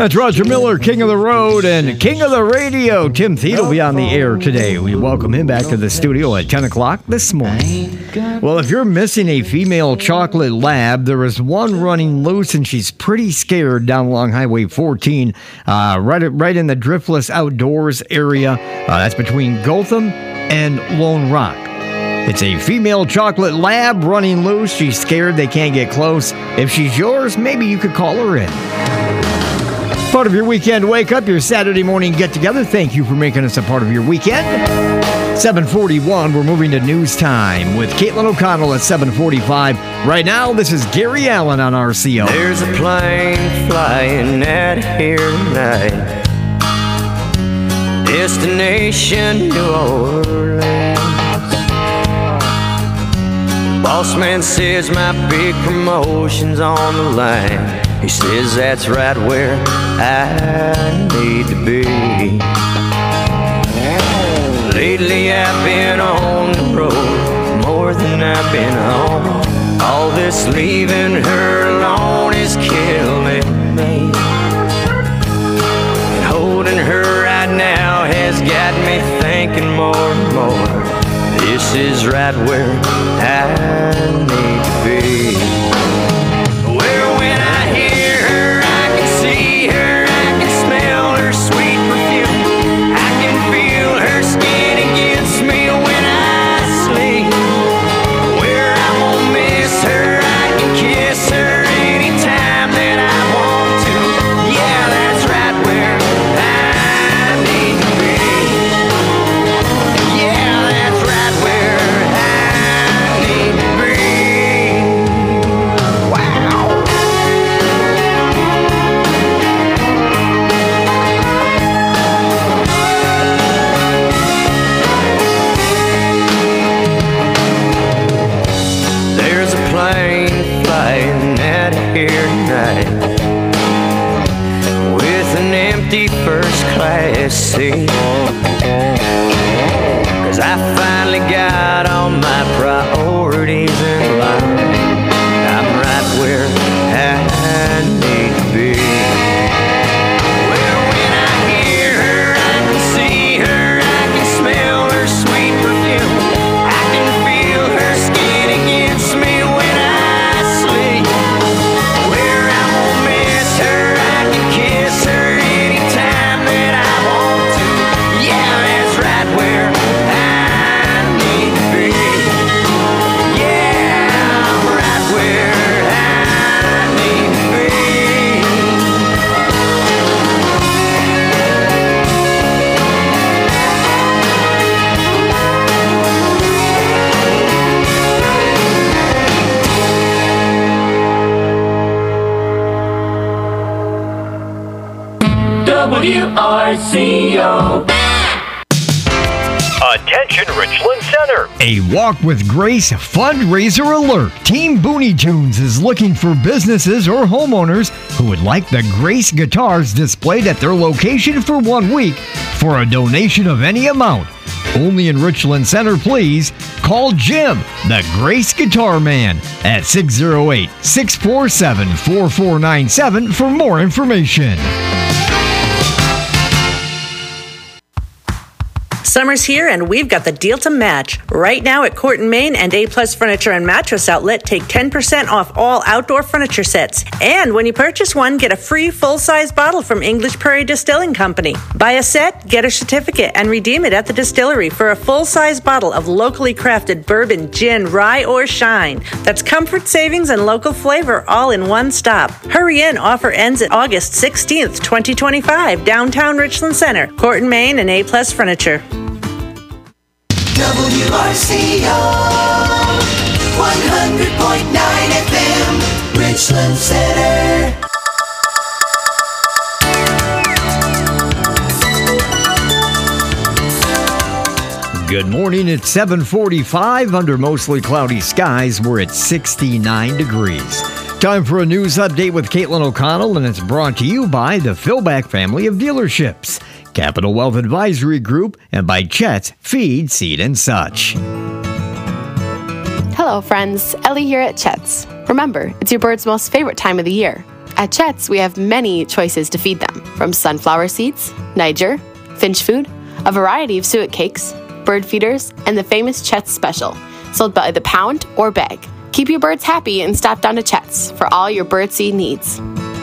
That's Roger Miller, King of the Road and King of the Radio. Tim Thede will be on the air today. We welcome him back to the studio at 10 o'clock this morning. Well, if you're missing a female chocolate lab, there is one running loose, and she's pretty scared down along Highway 14, right in the Driftless Outdoors area. That's between Gotham and Lone Rock. It's a female chocolate lab running loose. She's scared they can't get close. If she's yours, maybe you could call her in. Part of your weekend wake up, your Saturday morning get together. Thank you for making us a part of your weekend. 7:41, we're moving to news time with Caitlin O'Connell at 7:45. Right now, this is Gary Allen on RCO. There's a plane flying out here tonight. Destination New Orleans. Boss man says my big promotion's on the line. He says that's right where I need to be. Lately I've been on the road more than I've been home. All this leaving her alone is killing me. And holding her right now has got me thinking more and more. This is right where I need to be. Well, when I hear her, I can see her, I can smell her sweet perfume. I can feel her skin against me when I sleep. Where I won't miss her, I can kiss her anytime that I want to. Yeah, that's right where I need to be. Yeah, that's right where I need to be. Wow. There's a plane flying out of here tonight with an empty first class seat. 'Cause I finally got all my priorities in line. I'm right where I need to be. Well, when I hear her, I can see her, I can smell her sweet perfume. I can feel her skin against me when I sleep. Where I won't miss her, I can kiss her anytime that I want to. Yeah, that's right where I need to be. Yeah, I'm right where I need to be. WRCO. Attention Richland Center. A Walk with Grace fundraiser alert. Team Booney Tunes is looking for businesses or homeowners who would like the Grace guitars displayed at their location for 1 week for a donation of any amount. Only in Richland Center, please. Call Jim, the Grace Guitar Man, at 608-647-4497 for more information. Summer's here and we've got the deal to match. Right now at Corton, Maine and A-Plus Furniture and Mattress Outlet, take 10% off all outdoor furniture sets. And when you purchase one, get a free full-size bottle from English Prairie Distilling Company. Buy a set, get a certificate, and redeem it at the distillery for a full-size bottle of locally crafted bourbon, gin, rye, or shine. That's comfort, savings, and local flavor all in one stop. Hurry in. Offer ends at August 16th, 2025, downtown Richland Center, Corton, Maine, and A-Plus Furniture. WRCO 100.9 FM, Richland Center. Good morning. It's 7:45 under mostly cloudy skies. We're at 69 degrees. Time for a news update with Caitlin O'Connell, and it's brought to you by the Philback family of dealerships, Capital Wealth Advisory Group, and by Chet's Feed, Seed, and Such. Hello, friends. Ellie here at Chet's. Remember, it's your bird's most favorite time of the year. At Chet's, we have many choices to feed them, from sunflower seeds, Niger, finch food, a variety of suet cakes, bird feeders, and the famous Chet's Special, sold by the pound or bag. Keep your birds happy and stop down to Chet's for all your birdseed needs.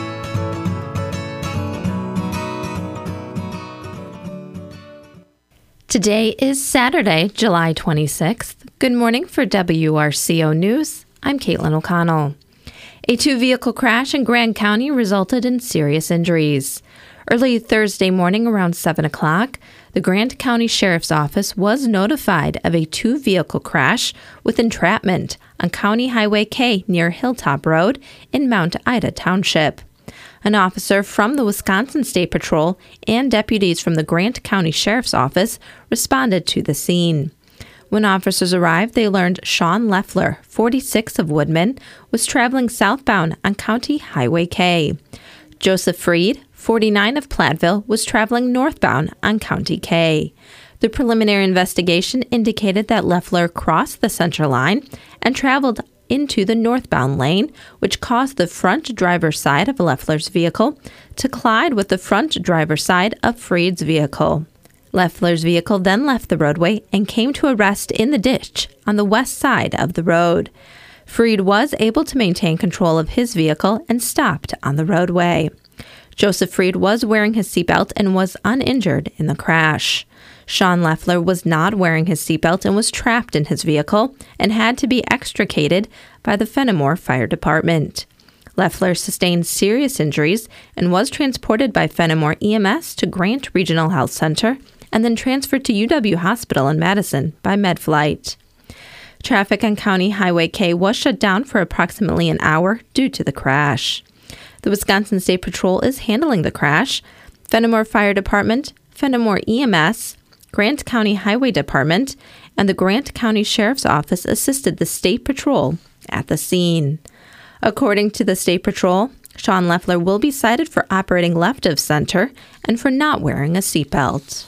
Today is Saturday, July 26th. Good morning for WRCO News. I'm Caitlin O'Connell. A two-vehicle crash in Grand County resulted in serious injuries. Early Thursday morning around 7 o'clock, the Grant County Sheriff's Office was notified of a two-vehicle crash with entrapment on County Highway K near Hilltop Road in Mount Ida Township. An officer from the Wisconsin State Patrol and deputies from the Grant County Sheriff's Office responded to the scene. When officers arrived, they learned Sean Leffler, 46 of Woodman, was traveling southbound on County Highway K. Joseph Freed, 49 of Platteville, was traveling northbound on County K. The preliminary investigation indicated that Leffler crossed the center line and traveled into the northbound lane, which caused the front driver's side of Leffler's vehicle to collide with the front driver's side of Freed's vehicle. Leffler's vehicle then left the roadway and came to a rest in the ditch on the west side of the road. Freed was able to maintain control of his vehicle and stopped on the roadway. Joseph Freed was wearing his seatbelt and was uninjured in the crash. Sean Leffler was not wearing his seatbelt and was trapped in his vehicle and had to be extricated by the Fenimore Fire Department. Leffler sustained serious injuries and was transported by Fenimore EMS to Grant Regional Health Center and then transferred to UW Hospital in Madison by MedFlight. Traffic on County Highway K was shut down for approximately an hour due to the crash. The Wisconsin State Patrol is handling the crash. Fenimore Fire Department, Fenimore EMS, Grant County Highway Department, and the Grant County Sheriff's Office assisted the State Patrol at the scene. According to the State Patrol, Sean Leffler will be cited for operating left of center and for not wearing a seatbelt.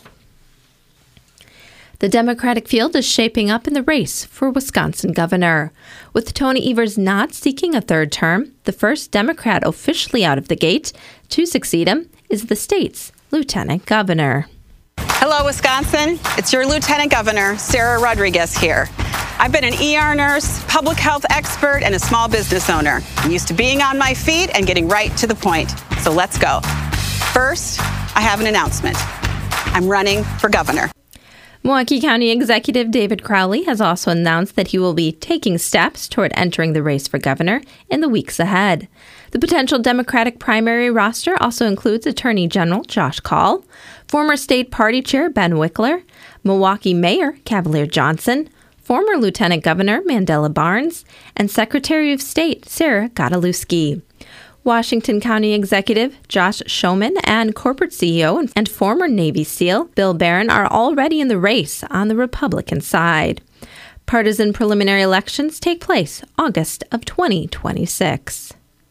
The Democratic field is shaping up in the race for Wisconsin governor. With Tony Evers not seeking a third term, the first Democrat officially out of the gate to succeed him is the state's lieutenant governor. Hello, Wisconsin. It's your Lieutenant Governor, Sarah Rodriguez here. I've been an ER nurse, public health expert, and a small business owner. I'm used to being on my feet and getting right to the point. So let's go. First, I have an announcement. I'm running for governor. Milwaukee County Executive David Crowley has also announced that he will be taking steps toward entering the race for governor in the weeks ahead. The potential Democratic primary roster also includes Attorney General Josh Kaul, former state party chair Ben Wickler, Milwaukee Mayor Cavalier Johnson, former Lieutenant Governor Mandela Barnes, and Secretary of State Sarah Godlewski. Washington County Executive Josh Schoeman and corporate CEO and former Navy SEAL Bill Barron are already in the race on the Republican side. Partisan preliminary elections take place August of 2026.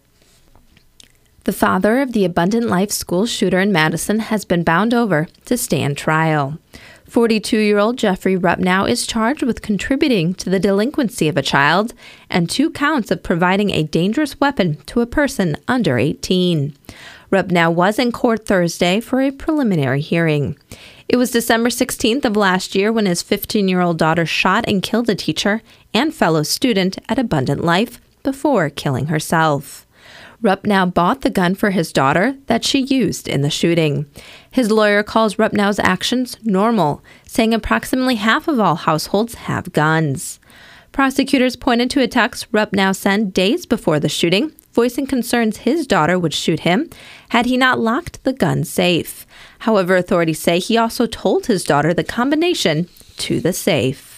The father of the Abundant Life school shooter in Madison has been bound over to stand trial. 42-year-old Jeffrey Rupnow is charged with contributing to the delinquency of a child and 2 counts of providing a dangerous weapon to a person under 18. Rupnow was in court Thursday for a preliminary hearing. It was December 16th of last year when his 15-year-old daughter shot and killed a teacher and fellow student at Abundant Life before killing herself. Rupnow bought the gun for his daughter that she used in the shooting. His lawyer calls Rupnow's actions normal, saying approximately half of all households have guns. Prosecutors pointed to a text Rupnow sent days before the shooting, voicing concerns his daughter would shoot him had he not locked the gun safe. However, authorities say he also told his daughter the combination to the safe.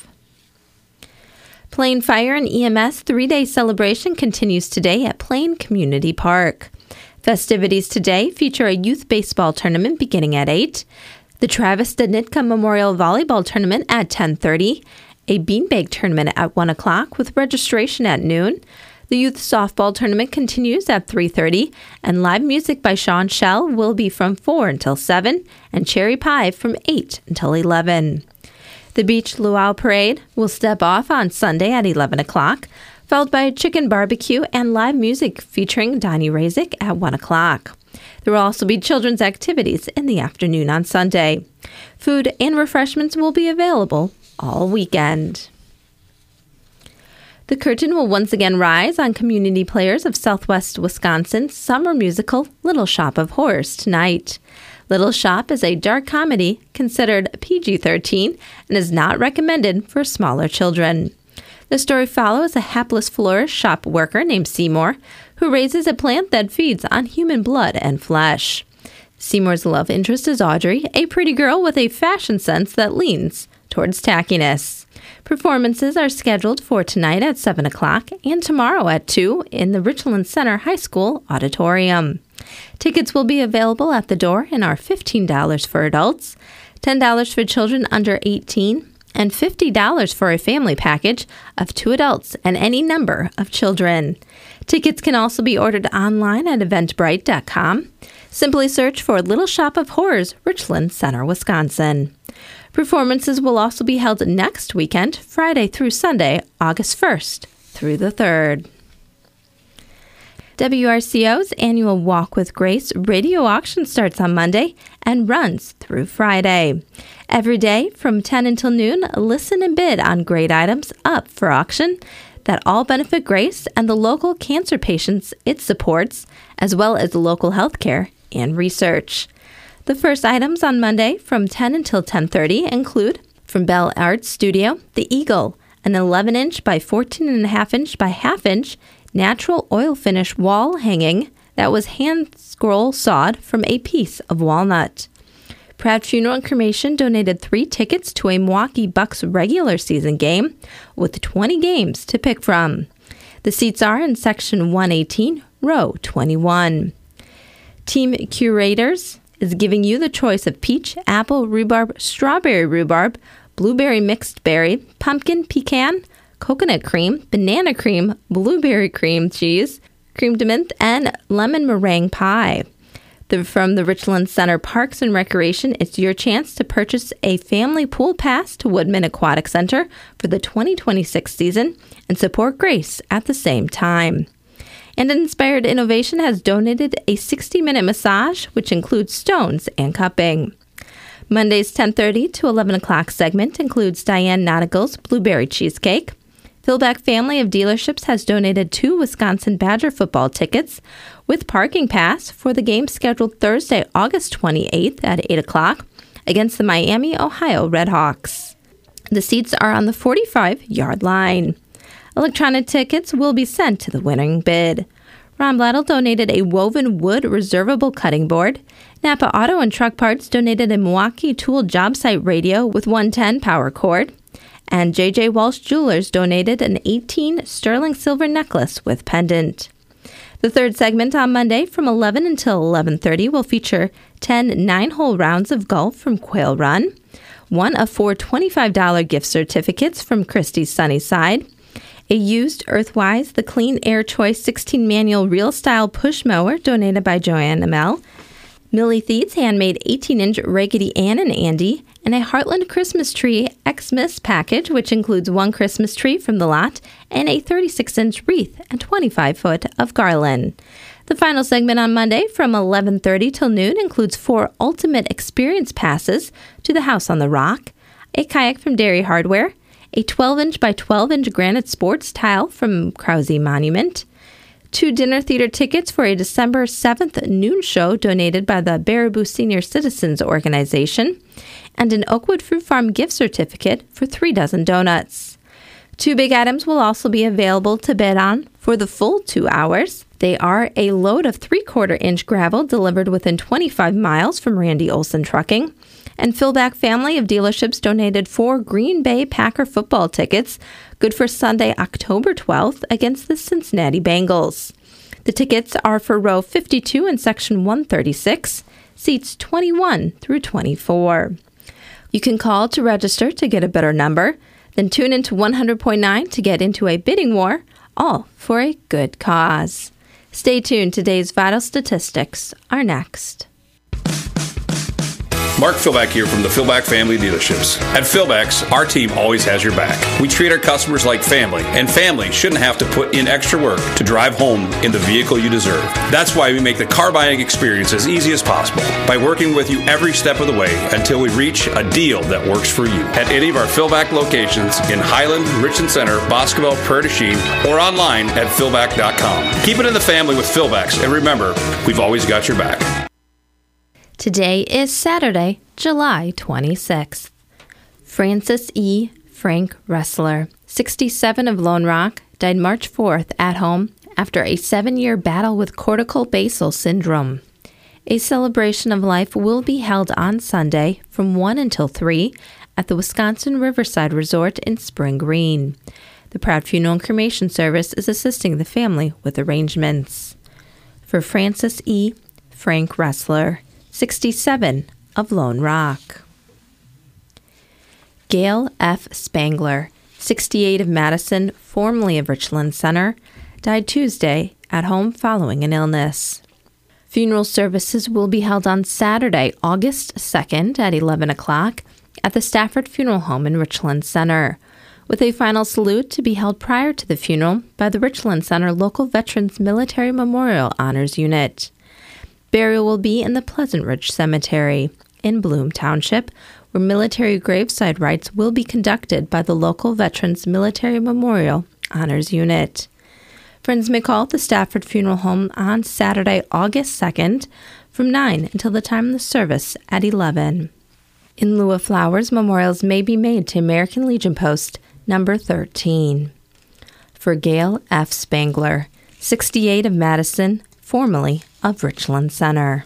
Plain Fire and EMS 3-day celebration continues today at Plain Community Park. Festivities today feature a youth baseball tournament beginning at 8, the Travis Danitka Memorial Volleyball Tournament at 10:30, a beanbag tournament at 1 o'clock with registration at noon. The youth softball tournament continues at 3:30, and live music by Sean Shell will be from 4 until 7, and Cherry Pie from 8 until 11. The Beach Luau Parade will step off on Sunday at 11 o'clock. followed by a chicken barbecue and live music featuring Donnie Razik at 1 o'clock. There will also be children's activities in the afternoon on Sunday. Food and refreshments will be available all weekend. The curtain will once again rise on Community Players of Southwest Wisconsin's summer musical Little Shop of Horrors tonight. Little Shop is a dark comedy considered PG-13 and is not recommended for smaller children. The story follows a hapless florist shop worker named Seymour who raises a plant that feeds on human blood and flesh. Seymour's love interest is Audrey, a pretty girl with a fashion sense that leans towards tackiness. Performances are scheduled for tonight at 7 o'clock and tomorrow at 2 in the Richland Center High School auditorium. Tickets will be available at the door and are $15 for adults, $10 for children under 18, and $50 for a family package of 2 adults and any number of children. Tickets can also be ordered online at eventbrite.com. Simply search for Little Shop of Horrors, Richland Center, Wisconsin. Performances will also be held next weekend, Friday through Sunday, August 1st through the 3rd. WRCO's annual Walk with Grace radio auction starts on Monday and runs through Friday. Every day from 10 until noon, listen and bid on great items up for auction that all benefit Grace and the local cancer patients it supports, as well as local health care and research. The first items on Monday from 10 until 10:30 include, from Bell Art Studio, the Eagle, an 11-inch by 14.5-inch by half-inch natural oil finish wall hanging that was hand scroll sawed from a piece of walnut. Pratt Funeral and Cremation donated 3 tickets to a Milwaukee Bucks regular season game with 20 games to pick from. The seats are in section 118, row 21. Team Curators is giving you the choice of peach, apple, rhubarb, strawberry rhubarb, blueberry mixed berry, pumpkin, pecan, coconut cream, banana cream, blueberry cream cheese, cream de menthe, and lemon meringue pie. From the Richland Center Parks and Recreation, it's your chance to purchase a family pool pass to Woodman Aquatic Center for the 2026 season and support Grace at the same time. And Inspired Innovation has donated a 60-minute massage, which includes stones and cupping. Monday's 10:30 to 11 o'clock segment includes Diane Nautical's Blueberry Cheesecake. Philback Family of Dealerships has donated 2 Wisconsin Badger football tickets with parking pass for the game scheduled Thursday, August 28th at 8 o'clock against the Miami, Ohio Redhawks. The seats are on the 45-yard line. Electronic tickets will be sent to the winning bid. Ron Blattle donated a woven wood reservable cutting board. Napa Auto and Truck Parts donated a Milwaukee Tool job site radio with 110 power cord. And J.J. Walsh Jewelers donated an 18 sterling silver necklace with pendant. The third segment on Monday from 11 until 11:30 will feature 10 9-hole rounds of golf from Quail Run, 1 of 4 $25 gift certificates from Christie's Sunnyside, a used Earthwise The Clean Air Choice 16 manual real style push mower donated by Joanne Amell, Millie Theet's handmade 18-inch Raggedy Ann and Andy, and a Heartland Christmas Tree Xmas package, which includes 1 Christmas tree from the lot and a 36-inch wreath and 25-foot of garland. The final segment on Monday from 11:30 till noon includes 4 Ultimate Experience passes to the House on the Rock, a kayak from Dairy Hardware, a 12-inch by 12-inch granite sports tile from Krause Monument, 2 dinner theater tickets for a December 7th noon show donated by the Baraboo Senior Citizens Organization, and an Oakwood Fruit Farm gift certificate for 3 dozen donuts. 2 big items will also be available to bid on for the full 2 hours. They are a load of 3/4-inch gravel delivered within 25 miles from Randy Olson Trucking, and Philback Family of Dealerships donated 4 Green Bay Packer football tickets, good for Sunday, October 12th, against the Cincinnati Bengals. The tickets are for row 52 in section 136, seats 21 through 24. You can call to register to get a better number, then tune into 100.9 to get into a bidding war, all for a good cause. Stay tuned. Today's vital statistics are next. Mark Philback here from the Philback Family Dealerships. At Philback's, our team always has your back. We treat our customers like family, and family shouldn't have to put in extra work to drive home in the vehicle you deserve. That's why we make the car buying experience as easy as possible by working with you every step of the way until we reach a deal that works for you. At any of our Philback locations in Highland, Richland Center, Boscobel, Prairie du Chien, or online at philback.com. Keep it in the family with Philbacks, and remember, we've always got your back. Today is Saturday, July 26th. Francis E. Frank Ressler, 67 of Lone Rock, died March 4th at home after a 7-year battle with cortical basal syndrome. A celebration of life will be held on Sunday from 1 until 3 at the Wisconsin Riverside Resort in Spring Green. The Proud Funeral and Cremation Service is assisting the family with arrangements. For Francis E. Frank Ressler, 67 of Lone Rock. Gail F. Spangler, 68 of Madison, formerly of Richland Center, died Tuesday at home following an illness. Funeral services will be held on Saturday, August 2nd at 11 o'clock at the Stafford Funeral Home in Richland Center, with a final salute to be held prior to the funeral by the Richland Center Local Veterans Military Memorial Honors Unit. Burial will be in the Pleasant Ridge Cemetery in Bloom Township, where military graveside rites will be conducted by the local Veterans Military Memorial Honors Unit. Friends may call the Stafford Funeral Home on Saturday, August 2nd from 9 until the time of the service at 11. In lieu of flowers, memorials may be made to American Legion Post number 13. For Gail F. Spangler, 68 of Madison, formerly of Richland Center.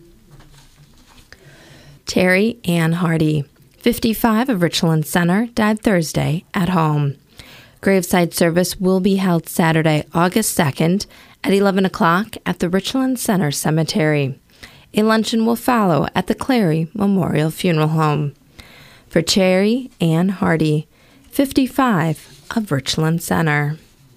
Terry Ann Hardy, 55 of Richland Center, died Thursday at home. Graveside service will be held Saturday, August 2nd at 11 o'clock at the Richland Center Cemetery. A luncheon will follow at the Clary Memorial Funeral Home. For Terry Ann Hardy, 55 of Richland Center.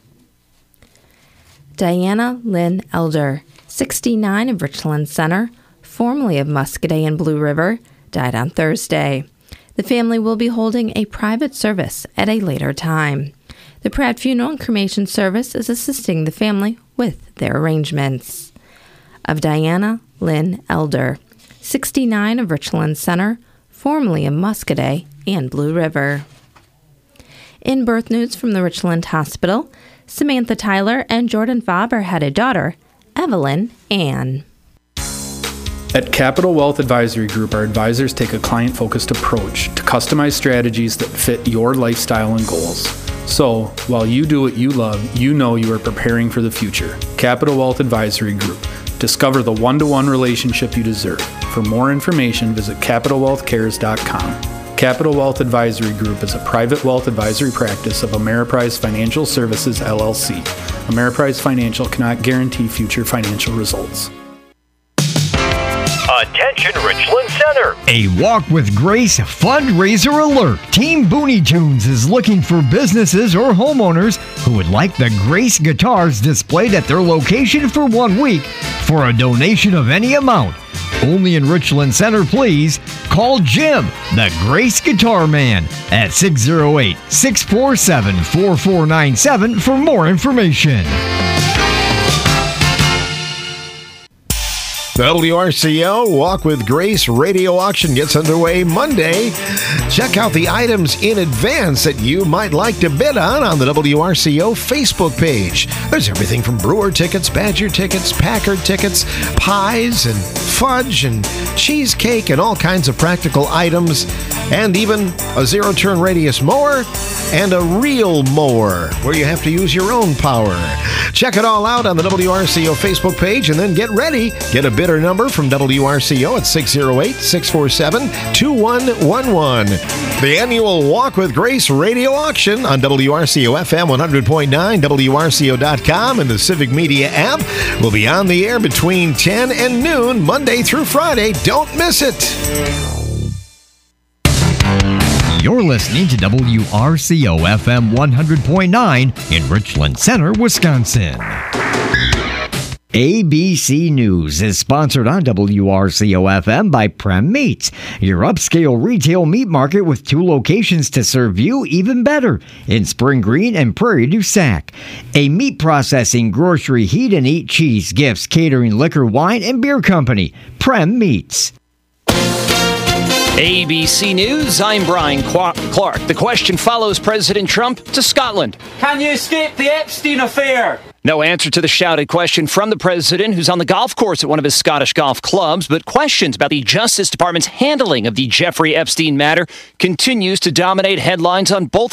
Diana Lynn Elder, 69 of Richland Center, formerly of Muscoda and Blue River, died on Thursday. The family will be holding a private service at a later time. The Pratt Funeral and Cremation Service is assisting the family with their arrangements. Of Diana Lynn Elder, 69 of Richland Center, formerly of Muscoda and Blue River. In birth news from the Richland Hospital, Samantha Tyler and Jordan Faber had a daughter, Evelyn Ann. At Capital Wealth Advisory Group, our advisors take a client-focused approach to customize strategies that fit your lifestyle and goals. So, while you do what you love, you know you are preparing for the future. Capital Wealth Advisory Group. Discover the one-to-one relationship you deserve. For more information, visit CapitalWealthCares.com. Capital Wealth Advisory Group is a private wealth advisory practice of Ameriprise Financial Services, LLC. Ameriprise Financial cannot guarantee future financial results. Attention Richland Center. A Walk with Grace fundraiser alert. Team Booney Tunes is looking for businesses or homeowners who would like the Grace guitars displayed at their location for 1 week for a donation of any amount. Only in Richland Center, please. Call Jim, the Grace Guitar Man, at 608-647-4497 for more information. The WRCO Walk with Grace radio auction gets underway Monday. Check out the items in advance that you might like to bid on the WRCO Facebook page. There's everything from Brewer tickets, Badger tickets, Packard tickets, pies and fudge and cheesecake and all kinds of practical items, and even a zero-turn radius mower and a real mower where you have to use your own power. Check it all out on the WRCO Facebook page and then get ready. Get a bidder number from WRCO at 608-647-2111. The annual Walk with Grace radio auction on WRCO FM 100.9, WRCO.com, and the Civic Media app will be on the air between 10 and noon, Monday through Friday. Don't miss it. You're listening to WRCO FM 100.9 in Richland Center, Wisconsin. ABC News is sponsored on WRCO-FM by Prem Meats, your upscale retail meat market with 2 locations to serve you even better in Spring Green and Prairie du Sac. A meat processing, grocery, heat and eat, cheese, gifts, catering, liquor, wine, and beer company. Prem Meats. ABC News, I'm Brian Clark. The question follows President Trump to Scotland. Can you escape the Epstein affair? No answer to the shouted question from the president, who's on the golf course at one of his Scottish golf clubs, but questions about the Justice Department's handling of the Jeffrey Epstein matter continues to dominate headlines on both